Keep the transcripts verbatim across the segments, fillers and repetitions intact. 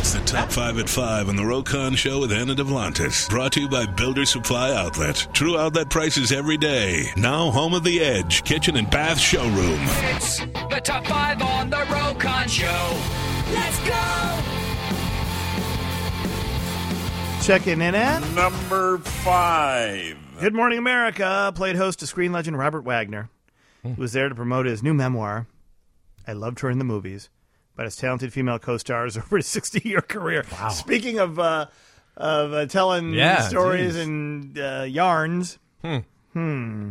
It's the Top five at five on the Rokon Show with Anna Devlantis. Brought to you by Builder Supply Outlet. True outlet prices every day. Now home of The Edge, kitchen and bath showroom. It's the Top five on the Rokon Show. Let's go! Checking in at number five. Good Morning America played host to screen legend Robert Wagner, who was there to promote his new memoir, I Loved Her in the Movies, about his talented female co-stars over his sixty-year career. Wow. Speaking of uh, of uh, telling yeah, stories geez. and uh, yarns, hmm. hmm.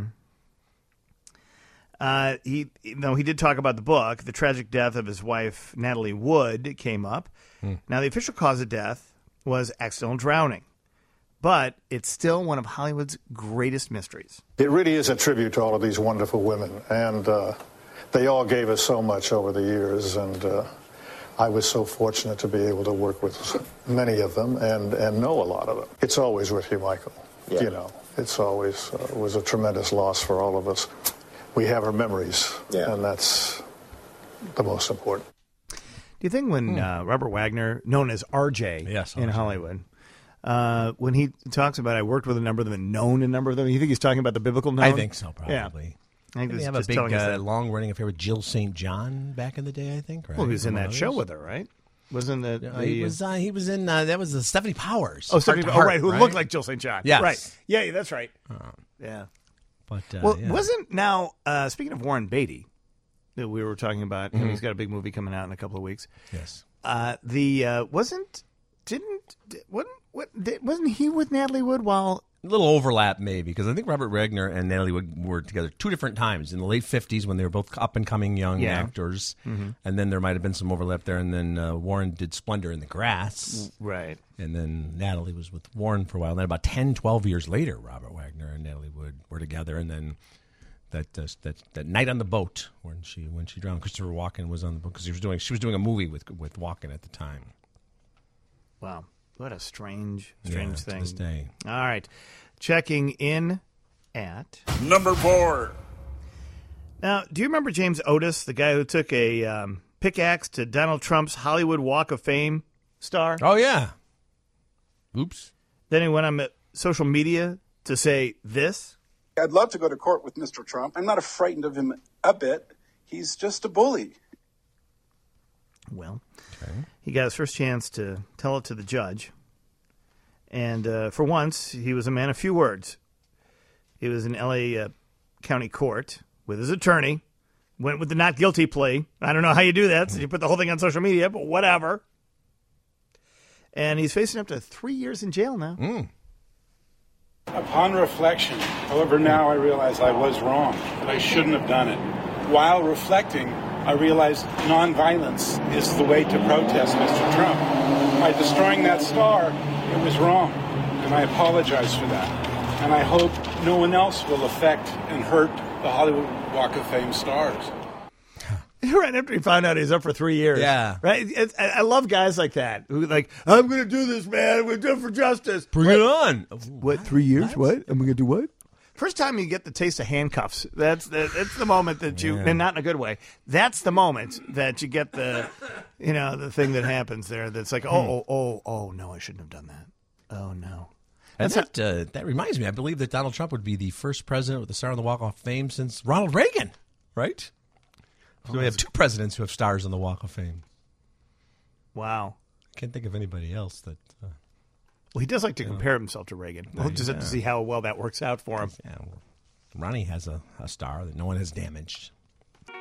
Uh, he, no, he did talk about the book. The tragic death of his wife, Natalie Wood, came up. Hmm. Now, the official cause of death was accidental drowning, but it's still one of Hollywood's greatest mysteries. It really is a tribute to all of these wonderful women, and uh, they all gave us so much over the years, and uh, I was so fortunate to be able to work with many of them and, and know a lot of them. It's always with you, Michael. Yeah. You know, it's always uh, was a tremendous loss for all of us. We have our memories, yeah. and that's the most important. Do you think when uh, Robert Wagner, known as R J yes, in Hollywood, uh, when he talks about I worked with a number of them and known a number of them, you think he's talking about the biblical known? I think so, probably. Yeah. I think Didn't he have a big, uh, long-running affair with Jill Saint John back in the day, I think? Right? Well, he was in that others. show with her, right? Wasn't that uh, the... He was, uh, he was in, uh, that was uh, Stephanie Powers. Oh, Stephanie Powers, oh, right, who right? looked like Jill Saint John. Yes. Right. Yeah, that's right. Oh. Yeah. But, uh, well, yeah. wasn't, now, uh, speaking of Warren Beatty, that we were talking about, Mm-hmm. he's got a big movie coming out in a couple of weeks. Yes. Uh, the, uh, wasn't, didn't, wasn't, what, wasn't he with Natalie Wood while... A little overlap, maybe, because I think Robert Wagner and Natalie Wood were together two different times in the late fifties when they were both up-and-coming young yeah. actors, mm-hmm. and then there might have been some overlap there, and then uh, Warren did Splendor in the Grass. Right. And then Natalie was with Warren for a while. And then about ten, twelve years later, Robert Wagner and Natalie Wood were together, and then that uh, that that night on the boat when she when she drowned, Christopher Walken was on the boat because she was doing she was doing a movie with with Walken at the time. Wow. What a strange, strange yeah, thing. To this day. All right. Checking in at... Number four. Now, do you remember James Otis, the guy who took a um, pickaxe to Donald Trump's Hollywood Walk of Fame star? Oh, yeah. Oops. Then he went on social media to say this. I'd love to go to court with Mister Trump. I'm not frightened of him a bit. He's just a bully. Well, okay. He got his first chance to tell it to the judge. And uh, for once, he was a man of few words. He was in L A uh, County Court with his attorney, went with the not guilty plea. I don't know how you do that, so you put the whole thing on social media, but whatever. And he's facing up to three years in jail now. Mm. Upon reflection, however, now I realize I was wrong, that I shouldn't have done it. While reflecting, I realized nonviolence is the way to protest Mister Trump. By destroying that star, it was wrong, and I apologize for that. And I hope no one else will affect and hurt the Hollywood Walk of Fame stars. Right after he found out he's up for three years. Yeah. Right? It's, I love guys like that who like, I'm going to do this, man. I'm going to do it for justice. Bring what? it on. What, three years? What? what? I'm going to do what? First time you get the taste of handcuffs, that's the, that's the moment that you, Yeah. and not in a good way, that's the moment that you get the, you know, the thing that happens there that's like, oh, oh, oh, oh, no, I shouldn't have done that. Oh, no. And That's that, uh, that reminds me, I believe that Donald Trump would be the first president with a star on the Walk of Fame since Ronald Reagan, right? So we have two presidents who have stars on the Walk of Fame. Wow. I can't think of anybody else that... Uh, Well, he does like to compare himself to Reagan. We'll just have to see how well that works out for him. Yeah, well, Ronnie has a, a star that no one has damaged. All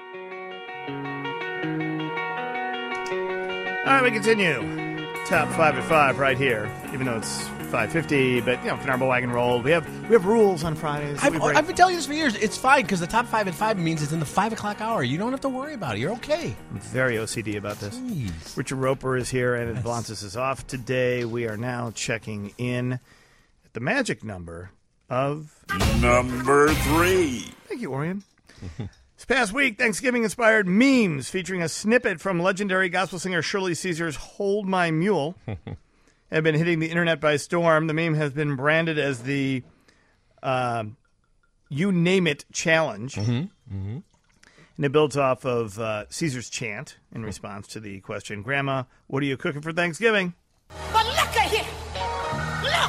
right, we continue. Top five at five right here, even though it's five fifty. But, you know, Finarbo Wagon Roll. We have we have rules on Fridays. I've, We break- I've been telling you this for years. It's fine because the top five at five means it's in the five o'clock hour. You don't have to worry about it. You're okay. I'm very O C D about this. Jeez. Richard Roper is here, and Yes. Atlantis is off today. We are now checking in at the magic number of... Number three. Thank you, Orion. This past week, Thanksgiving-inspired memes featuring a snippet from legendary gospel singer Shirley Caesar's Hold My Mule have been hitting the internet by storm. The meme has been branded as the uh, You Name It Challenge. Mm-hmm. Mm-hmm. And it builds off of uh, Caesar's chant in response to the question, Grandma, what are you cooking for Thanksgiving? But look at here. Look.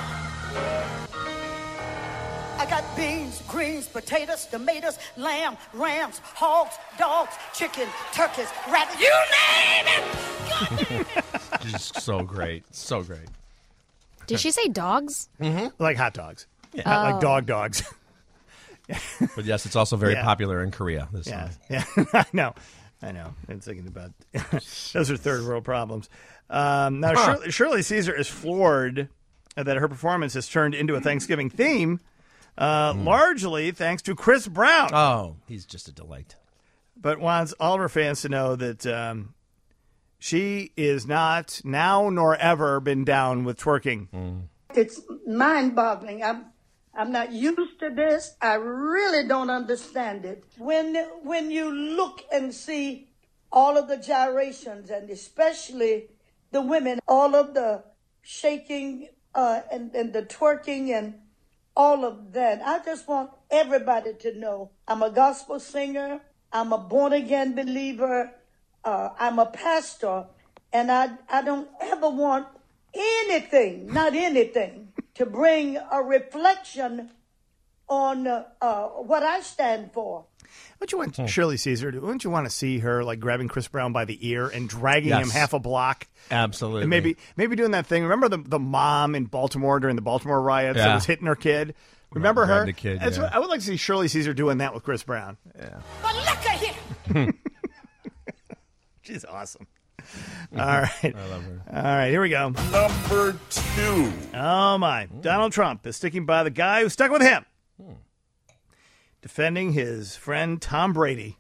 I got beans, greens, potatoes, tomatoes, lamb, rams, hogs, dogs, chicken, turkeys, rabbits. You name it. Just so great. So great. Did she say dogs? Mm-hmm. Like hot dogs. Yeah. Not Oh. like dog dogs. But yes, it's also very Yeah. popular in Korea. This Yeah, song. yeah. I know. I know. I'm thinking about those are third world problems. Um, now, Huh. Shirley, Shirley Caesar is floored that her performance has turned into a Thanksgiving theme, uh, largely thanks to Chris Brown. Oh, he's just a delight. But wants all of her fans to know that um, she is not now nor ever been down with twerking. It's mind-boggling. I'm I'm not used to this. I really don't understand it. When when you look and see all of the gyrations, and especially the women, all of the shaking uh, and, and the twerking and all of that, I just want everybody to know I'm a gospel singer. I'm a born-again believer. Uh, I'm a pastor. And I, I don't ever want anything, not anything, to bring a reflection on uh, uh, what I stand for. Wouldn't you want Shirley Caesar to, wouldn't you want to see her like grabbing Chris Brown by the ear and dragging Yes. him half a block? Absolutely. And maybe maybe doing that thing. Remember the the mom in Baltimore during the Baltimore riots that Yeah. was hitting her kid? Remember grabbed her? the kid, That's yeah. what- I would like to see Shirley Caesar doing that with Chris Brown. Yeah. But look at here. She's awesome. All right. I love her. All right, here we go. Number two. Oh, my. Donald Trump is sticking by the guy who stuck with him. Defending his friend Tom Brady.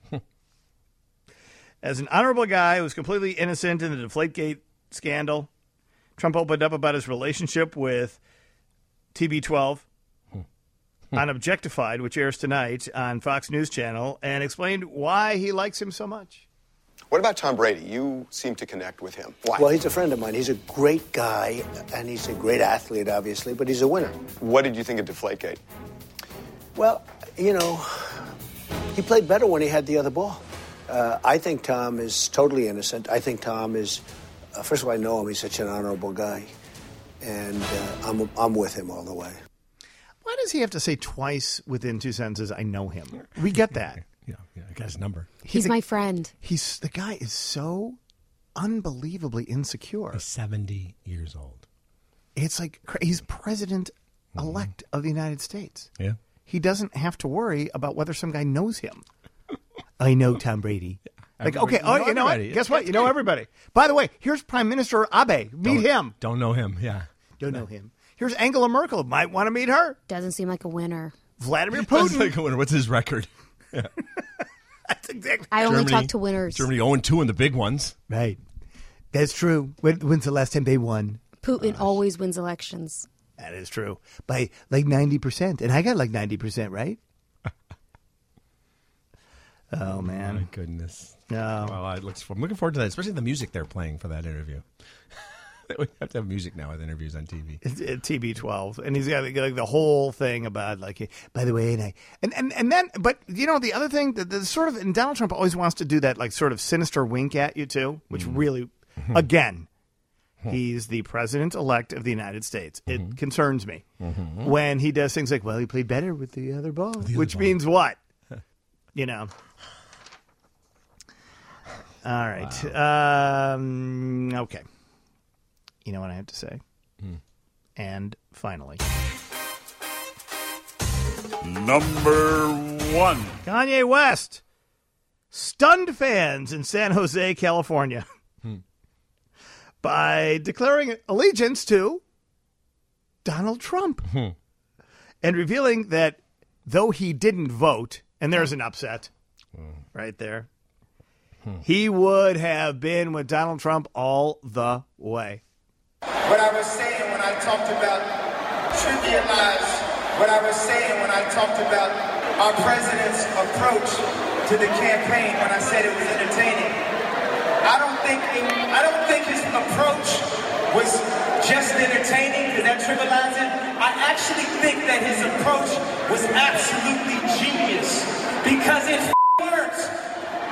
As an honorable guy who was completely innocent in the Deflategate scandal, Trump opened up about his relationship with T B twelve on Objectified, which airs tonight on Fox News Channel, and explained why he likes him so much. What about Tom Brady? You seem to connect with him. Why? Well, he's a friend of mine. He's a great guy, and he's a great athlete, obviously, but he's a winner. What did you think of Deflategate? Well, you know, he played better when he had the other ball. Uh, I think Tom is totally innocent. I think Tom is, uh, first of all, I know him. He's such an honorable guy, and uh, I'm, I'm with him all the way. Why does he have to say twice within two sentences, I know him? We get that. Yeah, yeah, I got his number. He's a- my friend. He's the guy is so unbelievably insecure. He's seventy years old. It's like cra- he's president elect of the United States. Yeah. He doesn't have to worry about whether some guy knows him. I know Tom Brady. Like, Everybody- okay, oh, you you know know what? everybody. Guess what? That's You know great. everybody. By the way, here's Prime Minister Abe. Meet Don't- him. Don't know him. Yeah. Don't know him. Here's Angela Merkel. Might want to meet her. Doesn't seem like a winner. Vladimir That's Putin. like a winner. What's his record? Yeah. That's exactly I only Germany- talk to winners. Germany oh and two in the big ones. right. That's true. When, when's the last time they won? Putin always wins elections. That is true. By like ninety percent. And I got like ninety percent, right? Oh, man. My goodness. No. Well, I look, I'm looking forward to that, especially the music they're playing for that interview. We have to have music now with interviews on T V. It's, uh, T B twelve, and he's got like, like the whole thing about like, by the way, and I, and, and, and then, but you know, the other thing, the, the sort of, and Donald Trump always wants to do that like sort of sinister wink at you too, which really, again, he's the president elect of the United States. It concerns me when he does things like, well, he played better with the other ball, the other which ball. means what, you know. All right. Um, okay. You know what I have to say? And finally, Number one. Kanye West stunned fans in San Jose, California by declaring allegiance to Donald Trump and revealing that though he didn't vote, and there's an upset right there, he would have been with Donald Trump all the way. What I was saying when I talked about trivialize, what I was saying when I talked about our president's approach to the campaign when I said it was entertaining. I don't think it, I don't think his approach was just entertaining because that trivialized it. I actually think that his approach was absolutely genius because it works.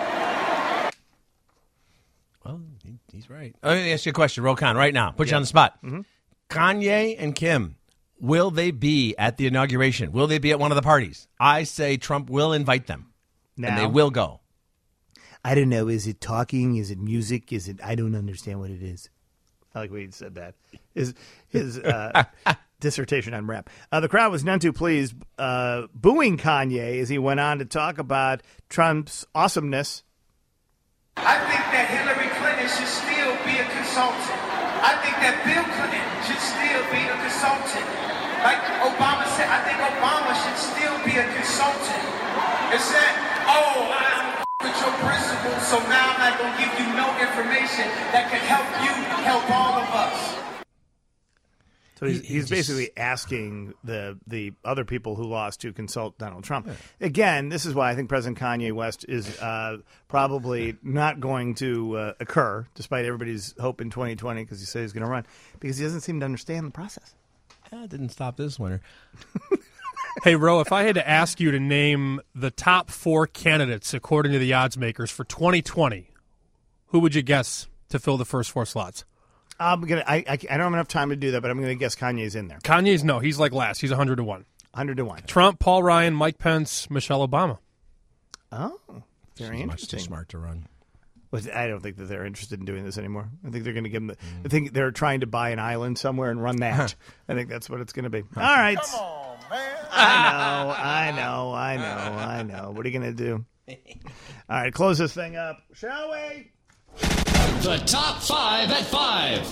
He's right. Let me ask you a question, Rokan, right now. Put you Yeah. on the spot. Mm-hmm. Kanye and Kim, will they be at the inauguration? Will they be at one of the parties? I say Trump will invite them, Now, and they will go. I don't know. Is it talking? Is it music? Is it? I don't understand what it is. I like Wade said that. His his uh, dissertation on rap. Uh, the crowd was none too pleased, uh, booing Kanye as he went on to talk about Trump's awesomeness. I think that Hillary Clinton should still be a consultant. I think that Bill Clinton should still be a consultant. Like Obama said, I think Obama should still be a consultant. It's that, oh, I'm with your principles, so now I'm not going to give you no information that can help you help all of us. So he's, he's basically asking the the other people who lost to consult Donald Trump. Yeah. Again, this is why I think President Kanye West is uh, probably not going to uh, occur, despite everybody's hope in twenty twenty, because he said he's going to run, because he doesn't seem to understand the process. That didn't stop this winter. Hey, Ro, if I had to ask you to name the top four candidates, according to the odds makers, for twenty twenty, who would you guess to fill the first four slots? I'm gonna. I, I, I don't have enough time to do that, but I'm going to guess Kanye's in there. Kanye's no. He's like last. He's one hundred to one. one hundred to one. Trump, Paul Ryan, Mike Pence, Michelle Obama. Oh, very She's interesting. much too smart to run. Well, I don't think that they're interested in doing this anymore. I think they're going to give them. The, mm. I think they're trying to buy an island somewhere and run that. I think that's what it's going to be. All right. Come on, man. I know. I know. I know. I know. What are you going to do? All right. Close this thing up, shall we? The top five at five.